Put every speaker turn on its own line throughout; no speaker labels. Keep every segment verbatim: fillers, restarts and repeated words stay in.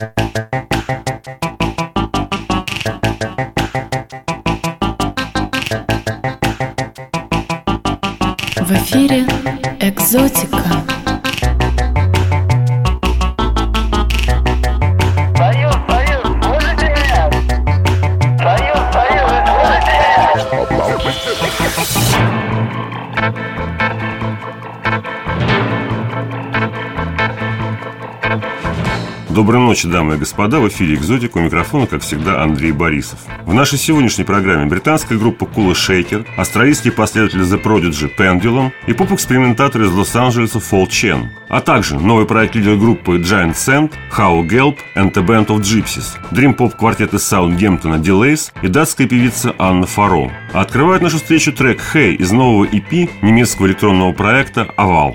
В эфире «Экзотика».
Союз, Союз, слышите меня? Союз, Союз, слышите меня?
Доброй ночи, дамы и господа. В эфире «Экзотика», у микрофона, как всегда, Андрей Борисов. В нашей сегодняшней программе британская группа Kula Shaker, австралийские последователи The Prodigy Pendulum и поп-экспериментатор из Лос-Анджелеса Fall Chen, а также новый проект лидера группы Giant Sand, How Gelb and the Band of Gypsies, дрим-поп квартет из Саутгемптона Delays и датская певица Анна Фаро. А открывает нашу встречу трек Hey из нового и пи немецкого электронного проекта Aval.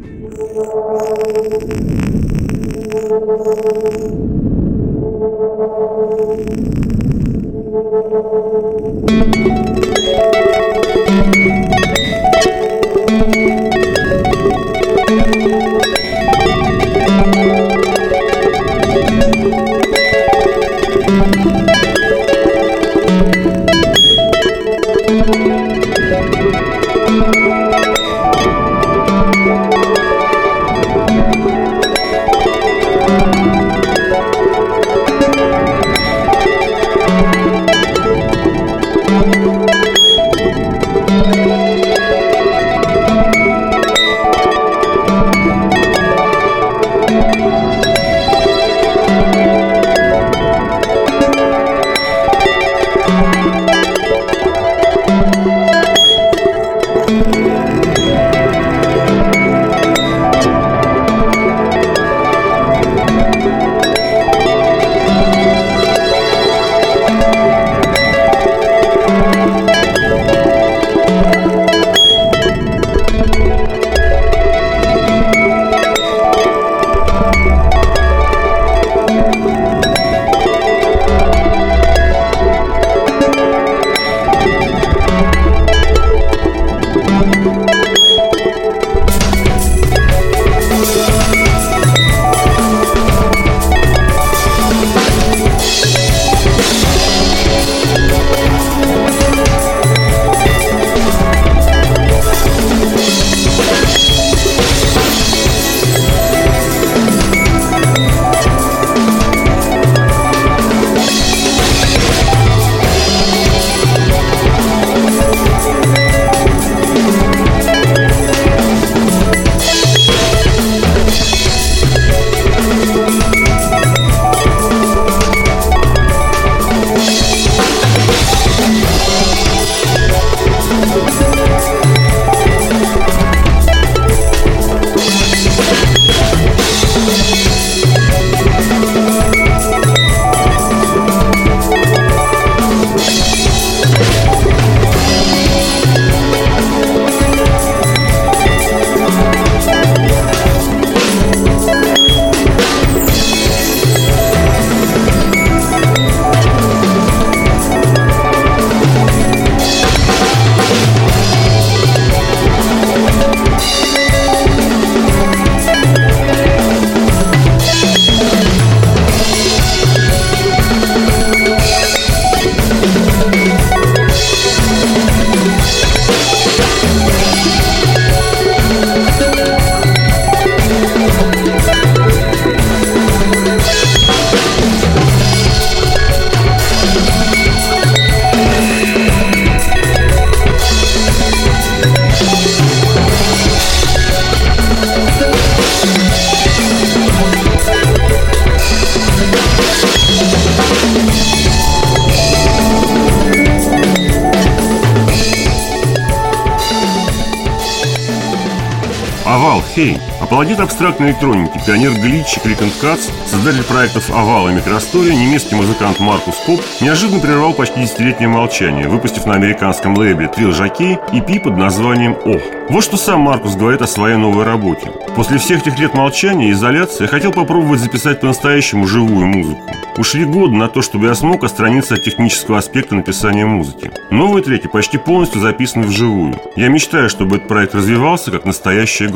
Aval, Hey. Аплодит абстрактной электроники, пионер глич и клик энд катс, создатель проектов Aval и Микростория, немецкий музыкант Маркус Поп неожиданно прервал почти десятилетнее молчание, выпустив на американском лейбле Trill Jockey и пи под названием «Ох». Вот что сам Маркус говорит о своей новой работе. После всех этих лет молчания и изоляции я хотел попробовать записать по-настоящему живую музыку. Ушли годы на то, чтобы я смог отстраниться от технического аспекта написания музыки. Новые треки почти полностью записаны вживую. Я мечтаю, чтобы этот проект развивался как настоящая группа.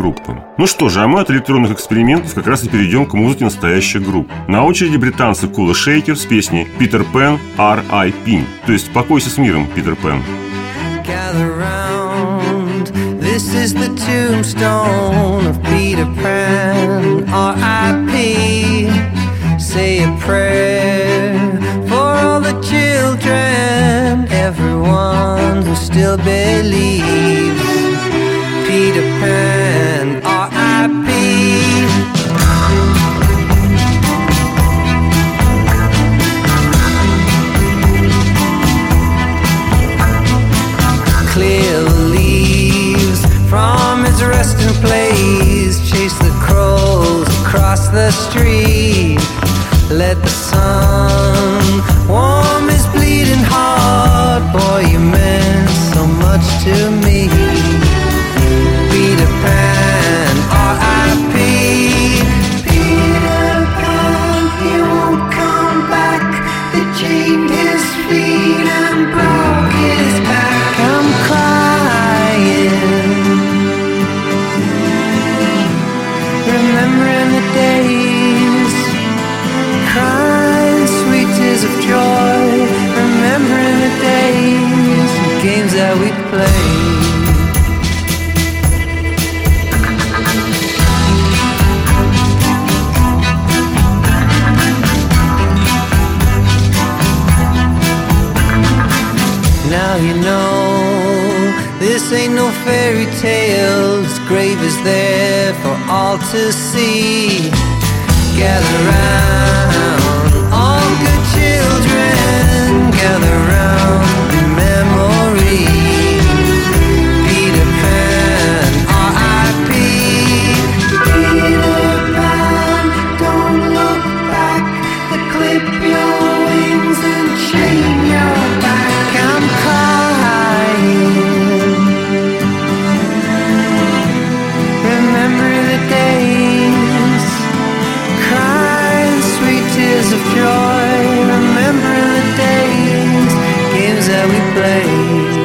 Ну что же, а мы от электронных экспериментов как раз и перейдем к музыке настоящих групп. На очереди британцы Kula Shaker с песней «Peter Pan ар ай пи», то есть «Покойся с миром, Питер Пен».
Gather round, this is the tombstone of Peter Pan, R I P. Say a prayer for all the children, everyone who still believes. Peter Pan, R I P. Clear the leaves from his resting place, chase the crows across the street. Let the sun warm his bleeding heart. Boy, you meant so much to me. Peter Pan, R I P. Peter Pan, he won't come back. They chained his feet and broke his back. I'm crying, remembering the days, crying sweet tears of joy, remembering the days and games that we played. Now you know this ain't no fairy tale. His grave is there for all to see. Gather round, all good children, gather round in memory. Peter Pan, R I P. Peter Pan, don't look back. They clip your wings and chain your back. I'm crying, remember the days, crying sweet tears of joy, remember the days, games that we played.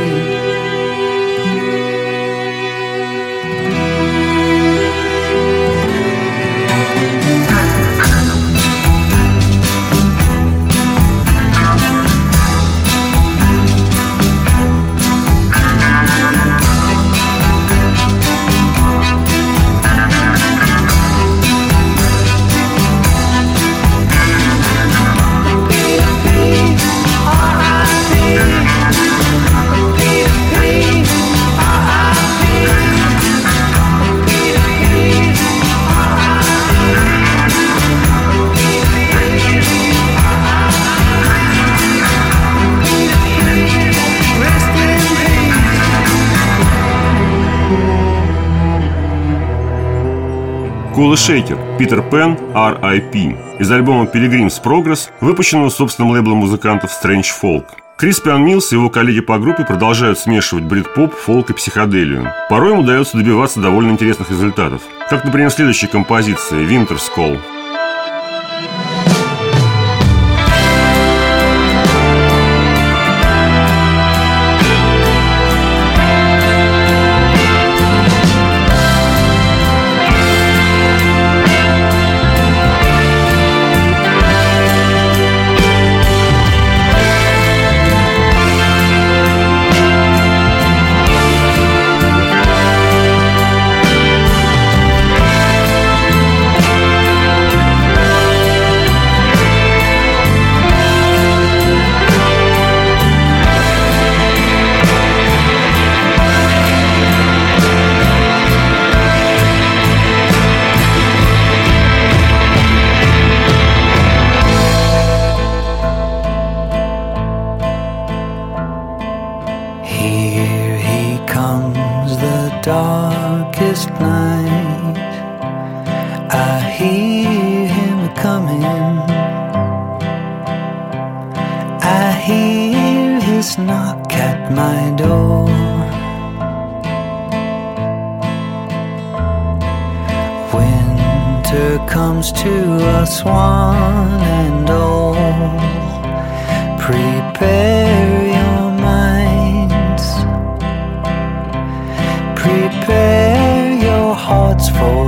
Kula Shaker, Peter Pan, ар ай пи из альбома Pilgrim's Progress, выпущенного собственным лейблом музыкантов Strange Folk. Криспиан Милс и его коллеги по группе продолжают смешивать брит-поп, фолк и психоделию. Порой им удается добиваться довольно интересных результатов. Как, например, следующая композиция «Winter's Call».
Darkest night, I hear him coming. I hear his knock at my door. Winter comes to us one and all. Prepare your minds, prepare your hearts for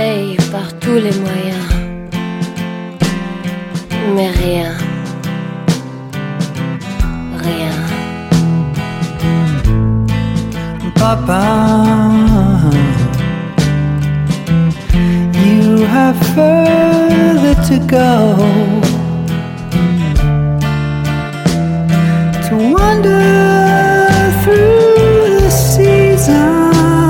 essaye par tous les moyens, mais rien, rien.
Papa, you have further to go, to wander through the seasons.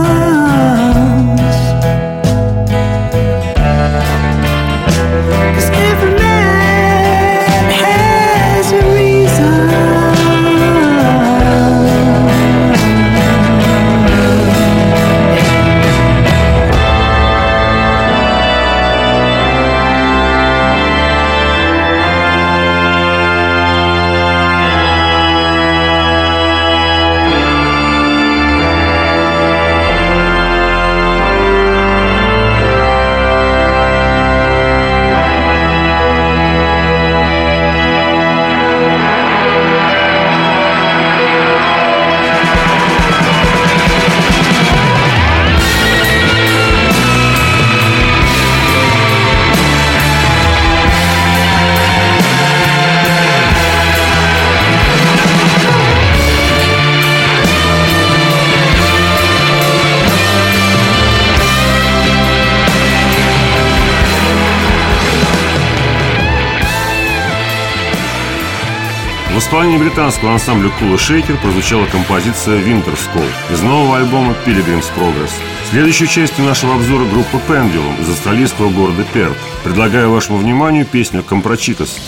В исполнении британского ансамбля Kula Shaker прозвучала композиция Winter's Call из нового альбома Pilgrim's Progress. Следующей частью нашего обзора группа Pendulum из австралийского города Перт. Предлагаю вашему вниманию песню «Comprachicos».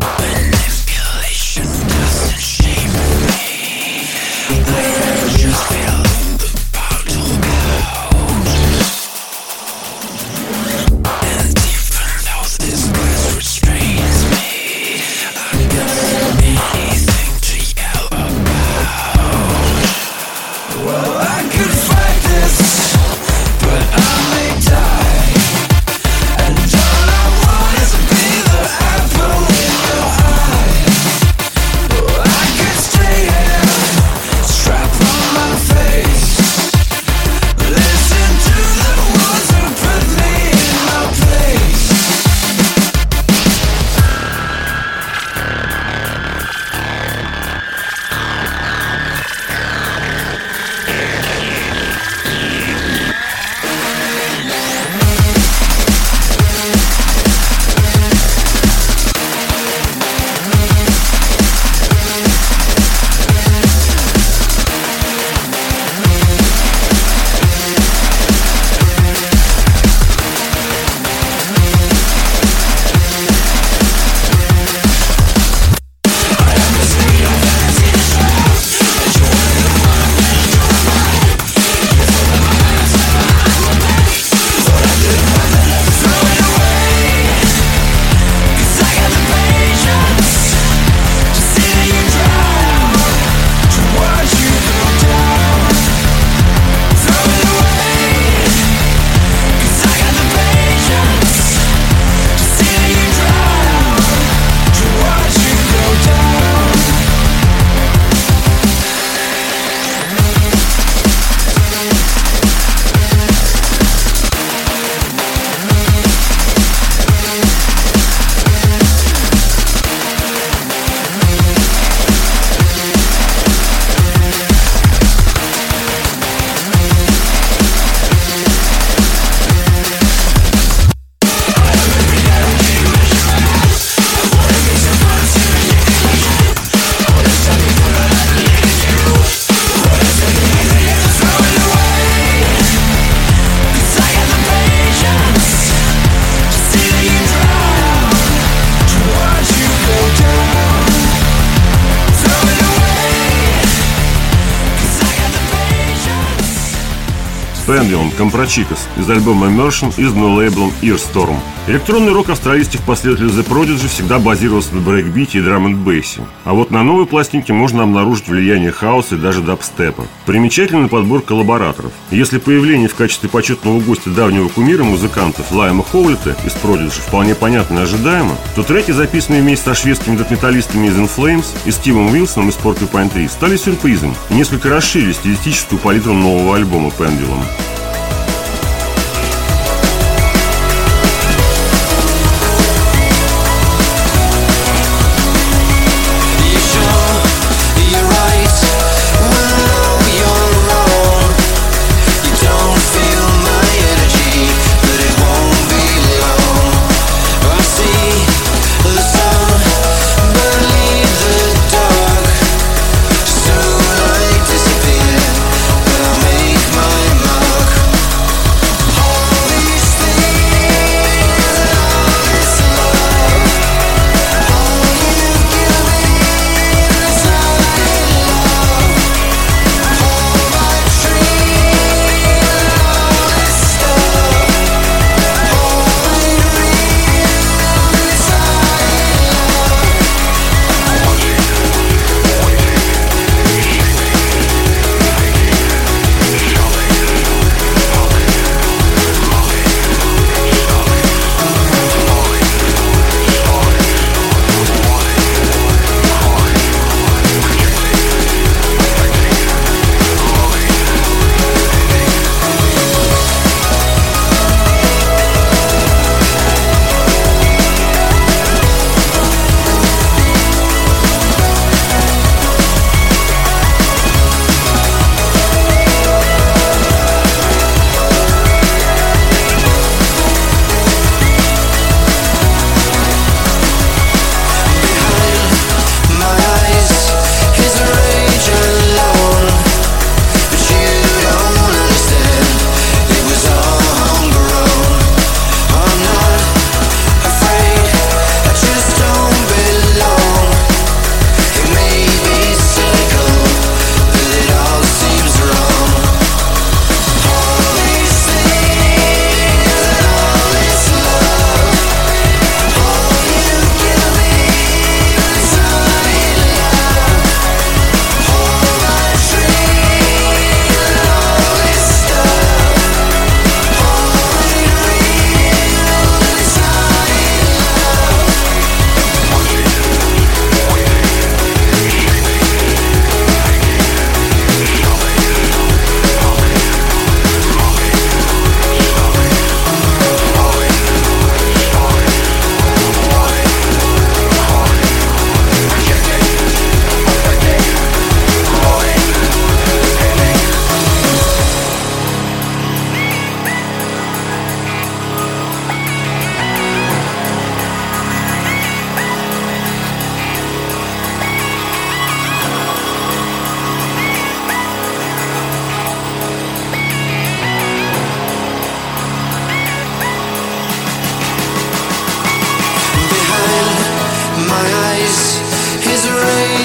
Pendulum Comprachicos из альбома Immersion, изданного лейблом Earstorm. Электронный рок австралийских последователей The Prodigy всегда базировался на брейкбите и драм-энд-бейсе. А вот на новой пластинке можно обнаружить влияние хаоса и даже дабстепа. Примечательный подбор коллабораторов. Если появление в качестве почетного гостя давнего кумира музыкантов Лайма Хоулита из Prodigy вполне понятно и ожидаемо, то треки, записанные вместе со шведскими дэт-металлистами из In Flames и Стивом Уилсоном из Porcupine Tree, стали сюрпризом и несколько расширили стилистическую палитру нового альбома Pendulum.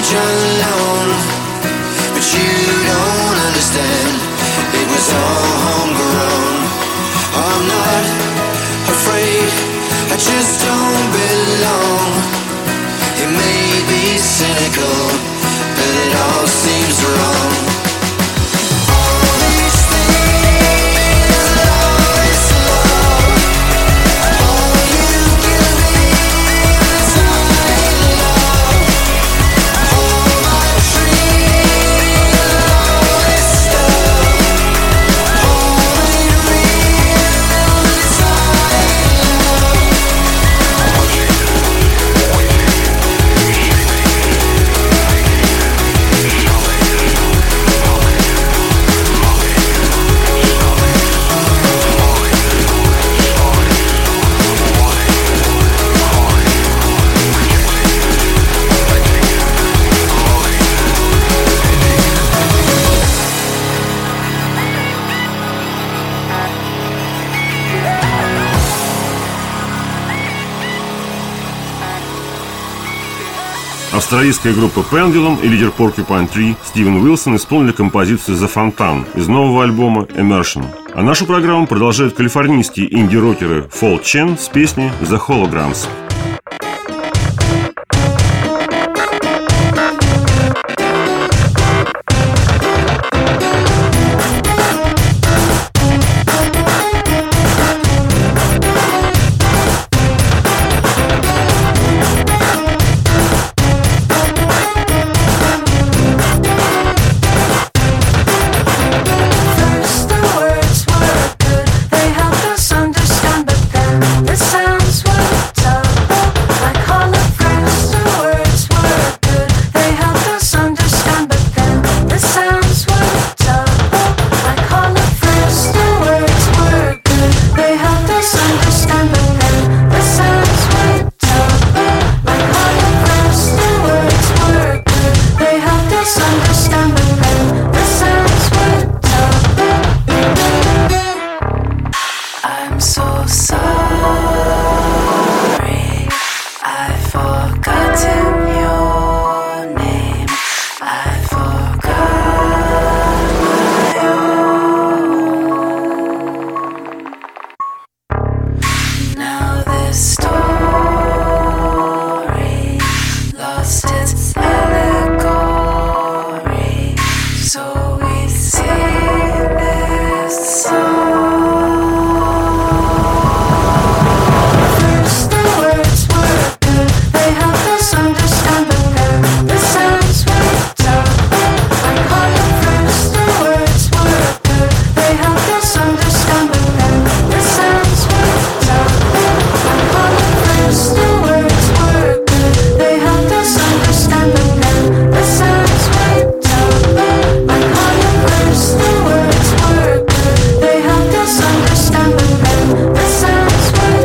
much alone, but you don't understand. It was all homegrown. I'm not afraid, I just don't belong. It may be cynical, but it all seems wrong. All these things, all this love, all you give me is I love. All my dreams, all this stuff, all it real is I love.
Австралийская группа Pendulum и лидер Porcupine Tree Стивен Уилсон исполнили композицию «The Fountain» из нового альбома «Immersion». А нашу программу продолжают калифорнийские инди-рокеры Fall Chen с песней «The Holograms».
First the words were good, they helped us understand, but then the sounds were tough, like holograms. The words were good, they helped us understand, but then the sounds were tough, like holograms. The words were good, they helped us understand, but then the sounds were tough, like holograms. The words were good, they helped us understand, but then the sounds were tough. I'm so sorry, I've forgotten your name. I forgot my own. Now this story lost its allegory, so we sing this song. First the words were good, they helped us understand, but then the sounds were tough, like holograms. The words were good, they helped us understand, but then the sounds were tough, like holograms. The words were good, they helped us understand, but then the sounds were tough, like holograms. The words were good, they helped us understand, but then the sounds were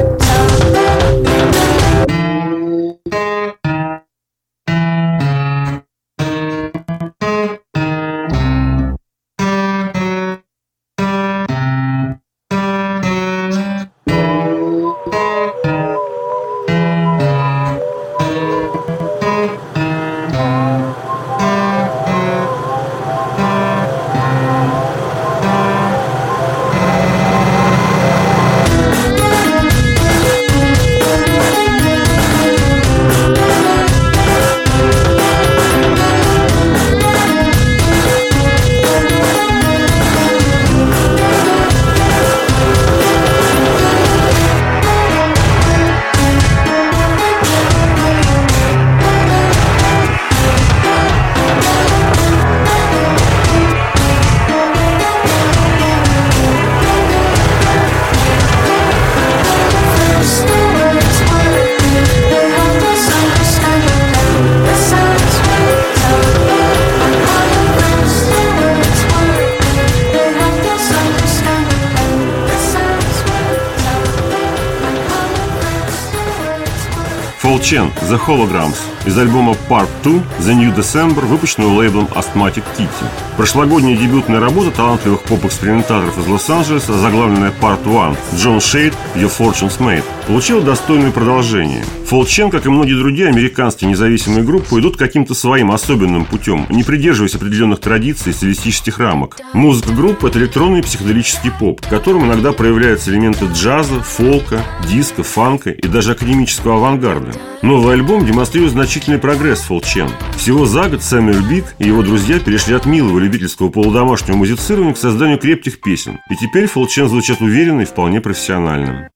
First the words were good, they helped us understand, but then the sounds were tough, like holograms. The words were good, they helped us understand, but then the sounds were tough, like holograms. The words were
Fall Chen, «The Holograms». из альбома Part two The New December, выпущенного лейблом Asthmatic Kitty. Прошлогодняя дебютная работа талантливых поп-экспериментаторов из Лос-Анджелеса, заглавленная Part one John Shade Your Fortune's Made, получила достойное продолжение. Фол Чен, как и многие другие американские независимые группы, идут каким-то своим особенным путем, не придерживаясь определенных традиций и стилистических рамок. Музыка группы – это электронный психоделический поп, в котором иногда проявляются элементы джаза, фолка, диска, фанка и даже академического авангарда. Новый альбом демонстрирует значительный прогресс Фол Чен. Всего за год Сэмюэль Биг и его друзья перешли от милого любительского полудомашнего музицирования к созданию крепких песен. И теперь Фол Чен звучат уверенно и вполне профессионально.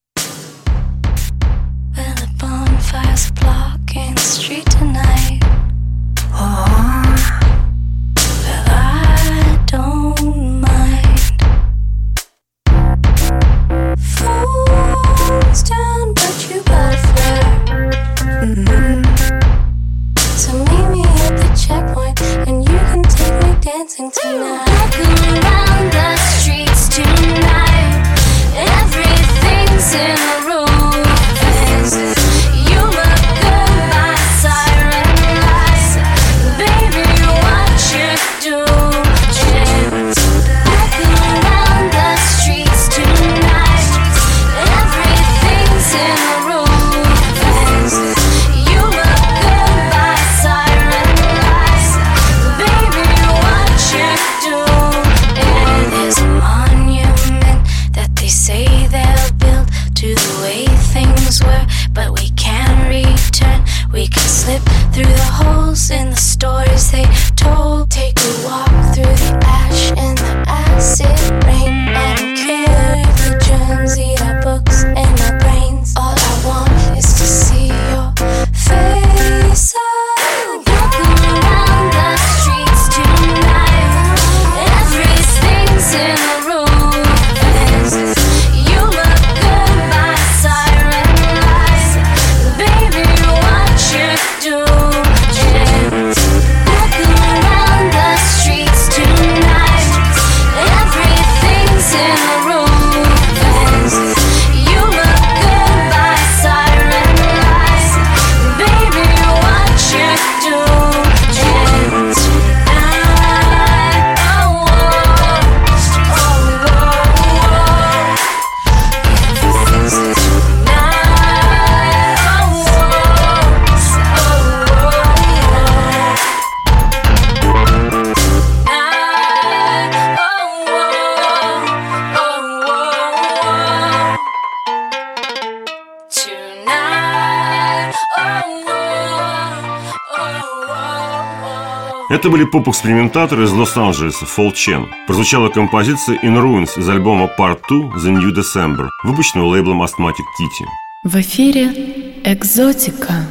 Это были поп-экспериментаторы из Лос-Анджелеса Фол Чен. Прозвучала композиция In Ruins из альбома Part two The New December, выпущенного лейблом Asthmatic Kitty.
В эфире «Экзотика».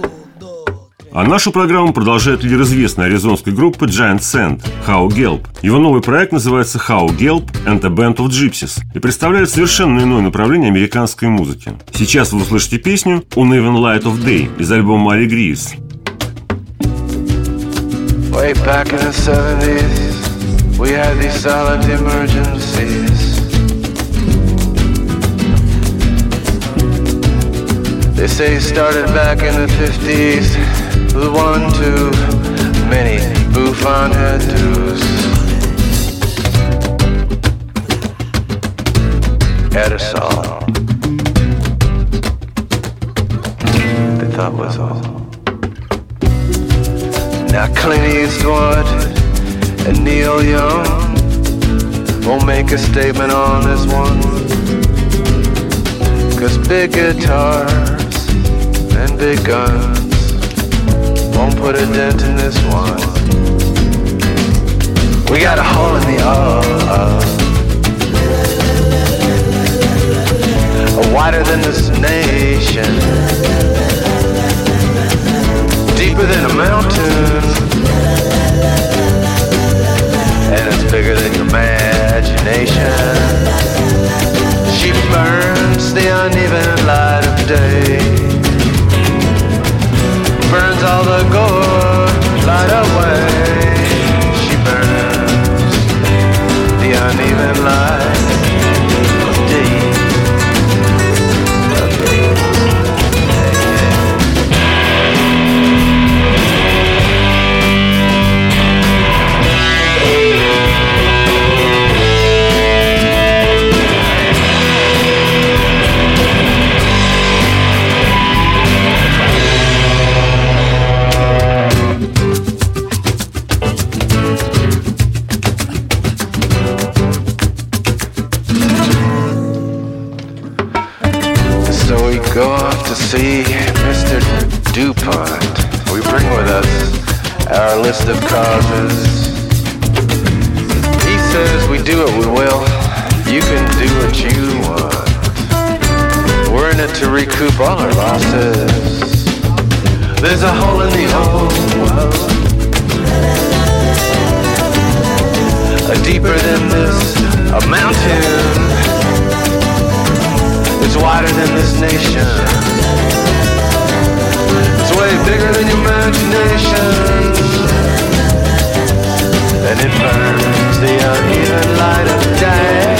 А нашу программу продолжает лидер известной аризонской группы Giant Sand How Gelb. Его новый проект называется How Gelb and a Band of Gypsies и представляет совершенно иное направление американской музыки. Сейчас вы услышите песню Uneven Light of Day из альбома Molly Greaves.
Way back in the seventies, we had these silent emergencies. They say it started back in the fifties with one too many bouffant hairdos. Had a song they thought was all. Now Clint Eastwood and Neil Young won't make a statement on this one, 'cause big guitars and big guns won't put a dent in this one. We got a hole in the earth, wider than this nation, deeper than a mountain, and it's bigger than your imagination. She burns the uneven light of day, burns all the good light away. She burns the uneven light of day. Of day. go off to see Mister DuPont, we bring with us our list of causes. He says we do what we will, you can do what you want. We're in it to recoup all our losses. There's a hole in the old world, a deeper than this, a mountain. It's wider than this nation. It's way bigger than your imagination. And it burns the uneven light of day,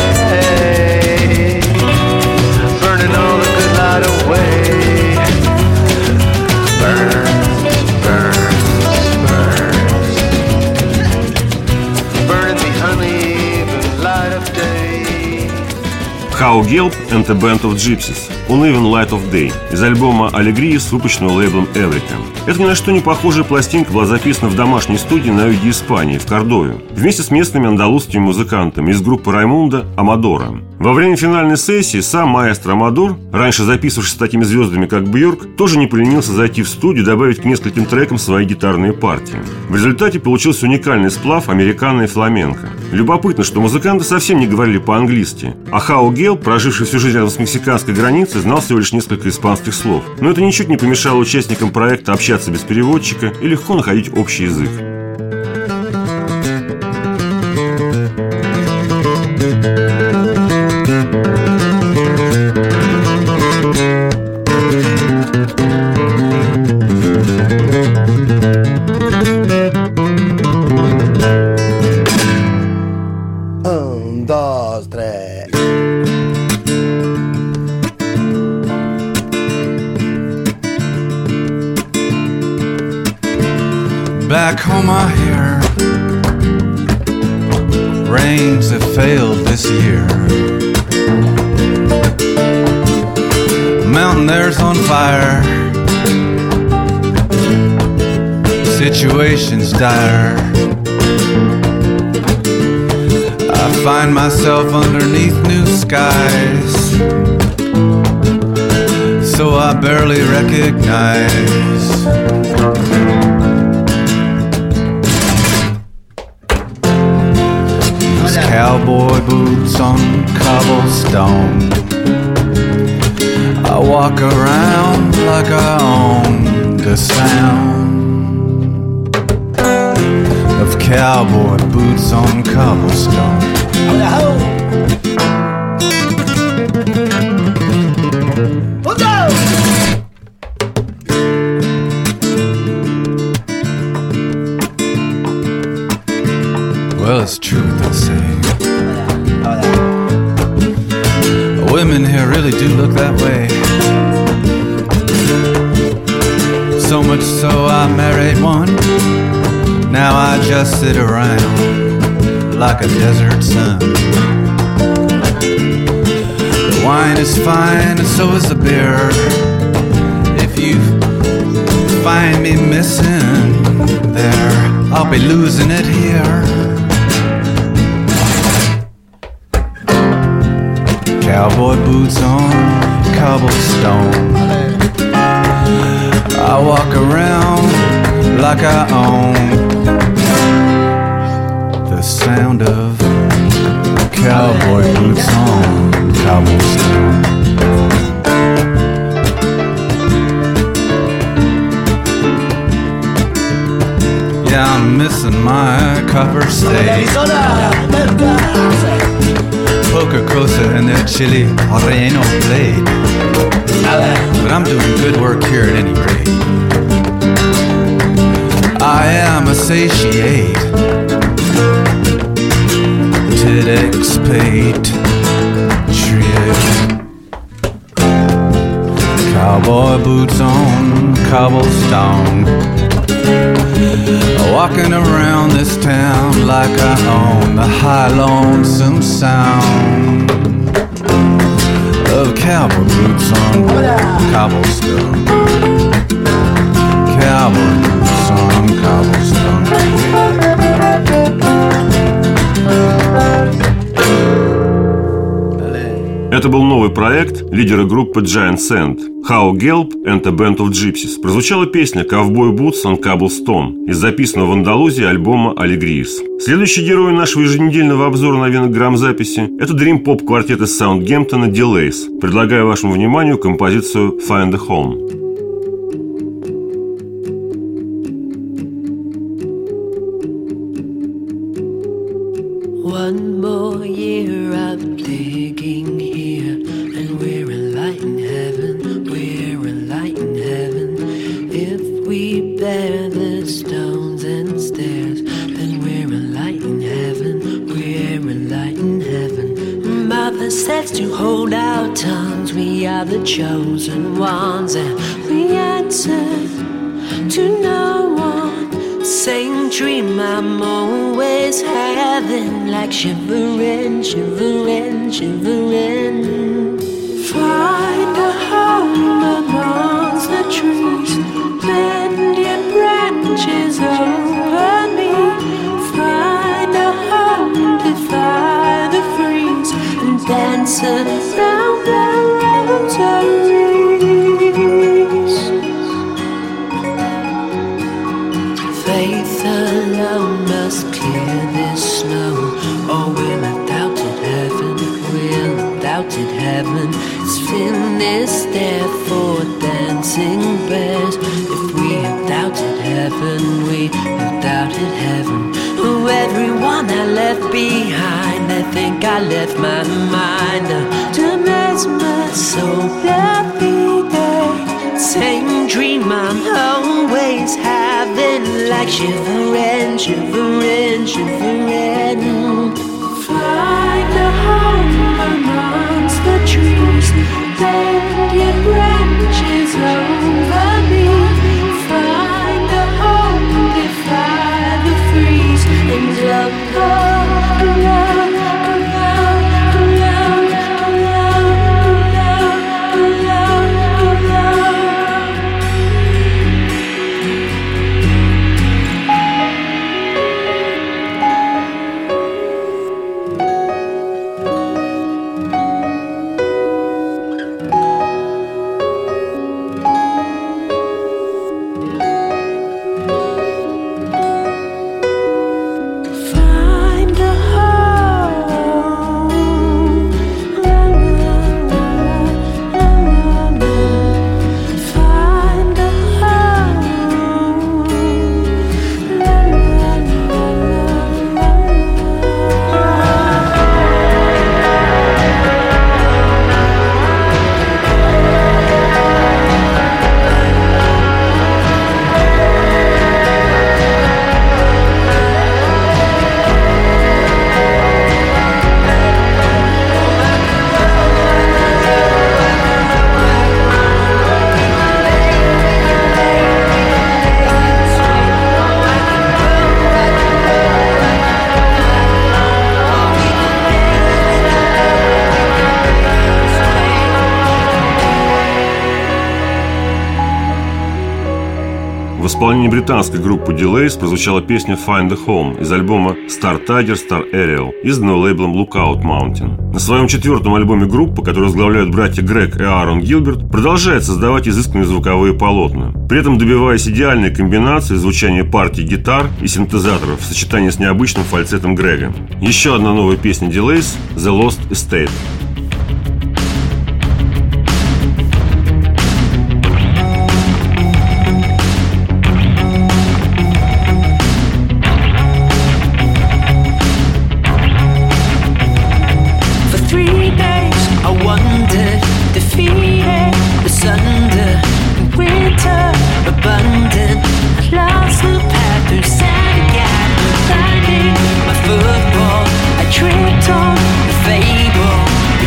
burning all the good light away. Burns, burns, burns, burning the uneven light of day.
How Gelb and the Band of Gypsies, Uneven Light of Day, из альбома Allegri's, выпущенного лейблом Everything. Эта ни на что не похожая пластинка была записана в домашней студии на юге Испании, в Кордове, вместе с местными андалузскими музыкантами из группы Раймунда Амадора. Во время финальной сессии сам маэстро Амадор, раньше записывавшийся с такими звездами, как Бьорк, тоже не поленился зайти в студию и добавить к нескольким трекам свои гитарные партии. В результате получился уникальный сплав американо и фламенко. Любопытно, что музыканты совсем не говорили по-английски, а How Gelb, проживший всю жизнь рядом с мексиканской границей, знал всего лишь несколько испанских слов. Но это ничуть не помешало участникам проекта общаться без переводчика и легко находить общий язык.
Un, dos, tres.
Back home I hear rains have failed this year. Mountain there's on fire, situation's dire. I find myself underneath new skies, so I barely recognize these cowboy boots on cobblestone. I walk around like I own the sound of cowboy boots on cobblestone. Well, it's true what they say. Women here really do look that way. So much so I married one. Now I just sit around like a desert sun. The wine is fine and so is the beer. If you find me missing there, I'll be losing it here. Cowboy boots on cobblestone. I walk around like I own the sound of cowboy boots on cobblestone. Yeah, I'm missing my copper steak, poker cosa and their chili relleno plate. But I'm doing good work here at any rate. I am a satiate, TEDx patriot. Cowboy boots on cobblestone, walking around this town like I own the high lonesome sound of cowboy boots on cobblestone. Cowboy boots on cobblestone.
Это был новый проект лидера группы Giant Sand. How Gelb and a Band of Gypsies. Прозвучала песня Cowboy Boots on Cobblestone из записанного в Андалузии альбома Алегриис. Следующий герой нашего еженедельного обзора новинок грамзаписи – это дрим-поп-квартет из Саундгемптона Delays. Предлагаю вашему вниманию композицию Find a Home.
One more year of digging here, and we're a light in heaven, we're a light in heaven. If we bear the stones and stairs, then we're a light in heaven, we're a light in heaven. Mother says to hold our tongues, we are the chosen ones, and we answer to no one. Same dream I'm always having, like shivering, shivering, shivering. Find a home amongst the trees, bend your branches over me. Find a home, defy the freeze, and dance around the rosaries. Faith alone must clear this snow, or we'll have doubted heaven, we'll have doubted heaven. It's finished there for dancing bears. If we have doubted heaven, we have doubted heaven. Oh, everyone I left behind, I think I left my mind to mesmer so happy day. Same dream I'm always having, like shivering, shivering, shivering. Find a home amongst the trees, bend your branches over me. Find a home, defy the freeze, and love, love, love, love, love, love, love, love.
В исполнении британской группы Delays прозвучала песня Find a Home из альбома Star Tiger, Star Aerial, изданного лейблом Lookout Mountain. На своем четвертом альбоме группа, которую возглавляют братья Грег и Аарон Гилберт, продолжает создавать изысканные звуковые полотна, при этом добиваясь идеальной комбинации звучания партий гитар и синтезаторов в сочетании с необычным фальцетом Грега. Еще одна новая песня Delays – The Lost Estate.
Football, I tripped on the fable.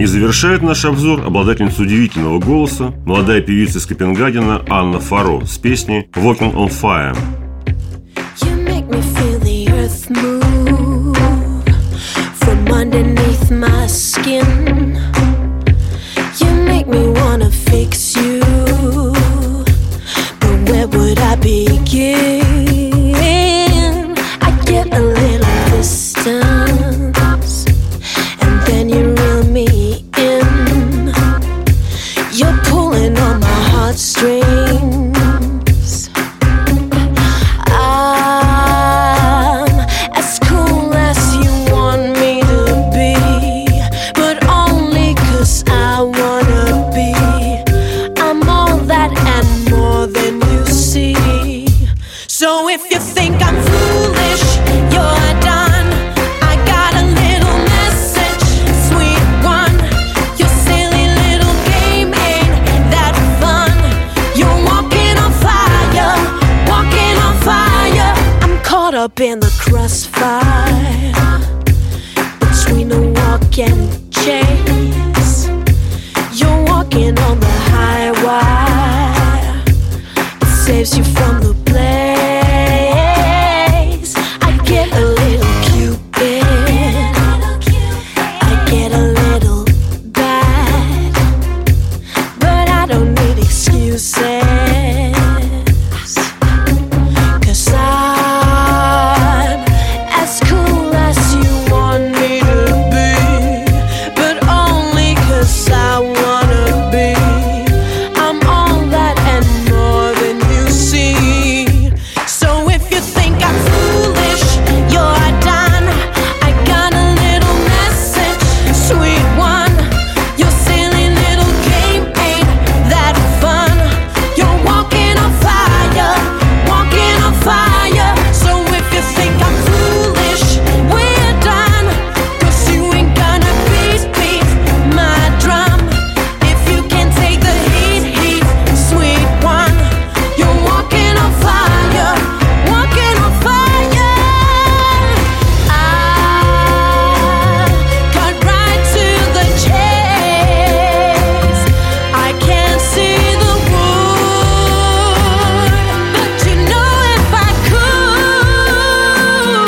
И завершает наш обзор обладательница удивительного голоса, молодая певица из Копенгагена Анна Фаро с песней «Walking on Fire».
You make me feel the earth move from underneath my skin. You make me wanna fix you, but where would I begin? I get a little distance, and then you reel me in. You're pulling on my heartstrings. I'm as cool as you want me to be, but only 'cause I wanna be. I'm all that and more than you see. So if you think I'm foolish, you're done. I got a little message, sweet one. Your silly little game ain't that fun. You're walking on fire, walking on fire. I'm caught up in the crossfire between a walk and chase. You're walking on the high wire. It saves you from the blaze. I get a little cupid, I get a little bad, but I don't need excuses, 'cause I'm as cool as you want me to be, but only 'cause I wanna be. I'm all that and more than you see. So if you think I'm foolish, you're done. I got a little message, sweet one. Your silly little game ain't that fun. You're walking on fire, walking on fire. So if you think I'm foolish, we're done. 'Cause you ain't gonna beat, beat my drum. If you can take the heat, heat, sweet one. You're walking on fire, walking on fire. I cut right to the chase. I can't see the wood, but you know if I could.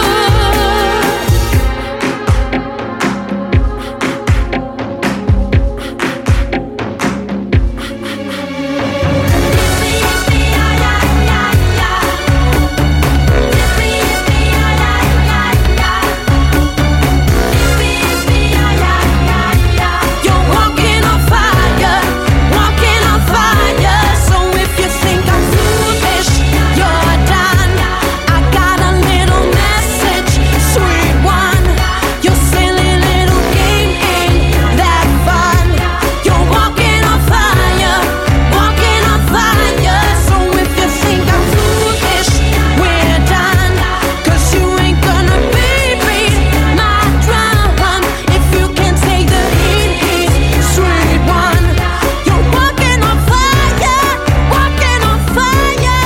You're walking on fire, walking on fire. So if you think I'm foolish, you're done. I got a little message, sweet one. Your silly little game ain't that fun. You're walking on fire, walking on fire. So if you think I'm foolish, we're done. 'Cause you ain't gonna beat, beat my drum. If you can take the heat, heat, sweet one. You're walking on fire, walking on fire.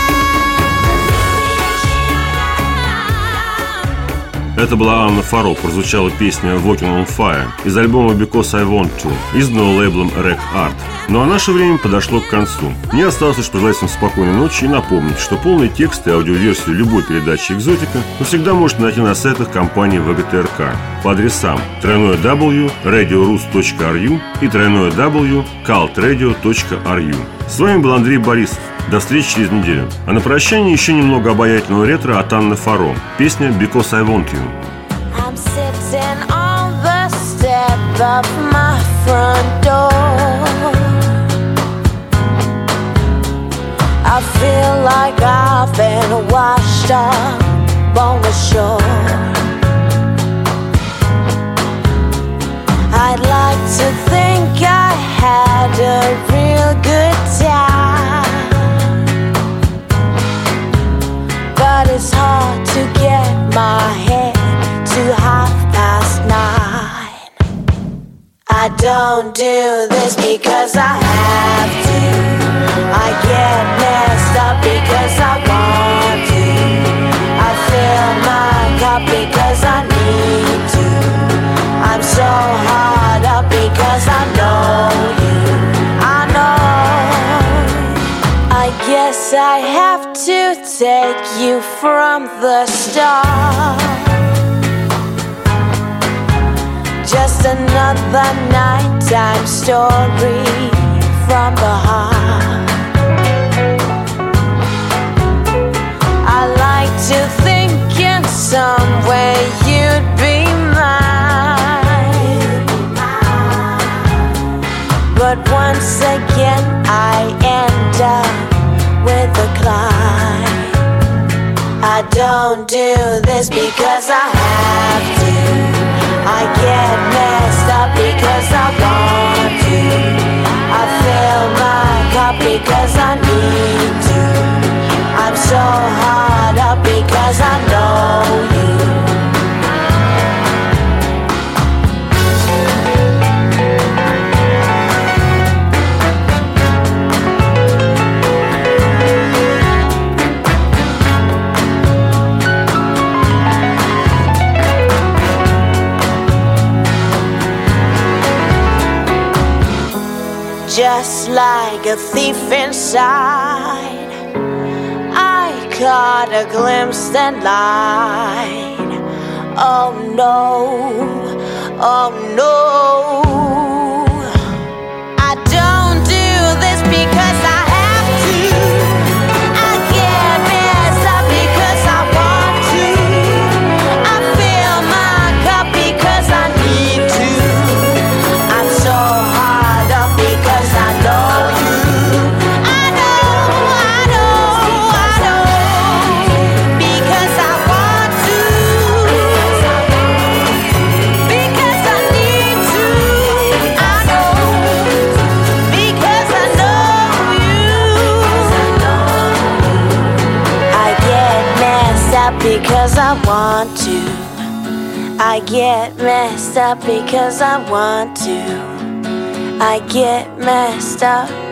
Это была Анна Фаро, прозвучала песня «Walking on Fire» из альбома «Because I Want To», изданного лейблом Rec Art. Ну а наше время подошло к концу. Мне осталось лишь пожелать всем спокойной ночи и напомнить, что полный текст и аудиоверсию любой передачи «Экзотика» вы всегда можете найти на сайтах компании вэ гэ тэ эр ка по адресам дабл ю дабл ю точка радио рус точка ар ю и дабл ю дабл ю точка калт радио точка ар ю. С вами был Андрей Борисов. До встречи через неделю. А на прощание еще немного обаятельного ретро от Анны Фаро. Песня «Because I Want You».
I'm sitting on the step of my front door. I feel like I've been washed up on the shore. I'd like to think I had a real good time, but it's hard to get my head to half past nine. I don't do this because I have to. I get messed up because I want to. I fill my cup because I need to. I'm so hard up I have to take you from the start. Just another nighttime story from the heart. I like to think in some way you'd be mine, but once again I end up with a climb. I don't do this because I have to. I get messed up because I want to. I fill my cup because I need to. I'm so hard up because I know you. Just like a thief inside, I caught a glimpse and lied. Oh no, oh no, I don't do this because I have to. I get messed up because I want to. I fill my cup because I need to. I'm so hard up because I know you. I know, I know, I know. Because I want to. Because I need to. I know. Because I know you. I get messed up because I want to. I get messed up because I want to. I get messed up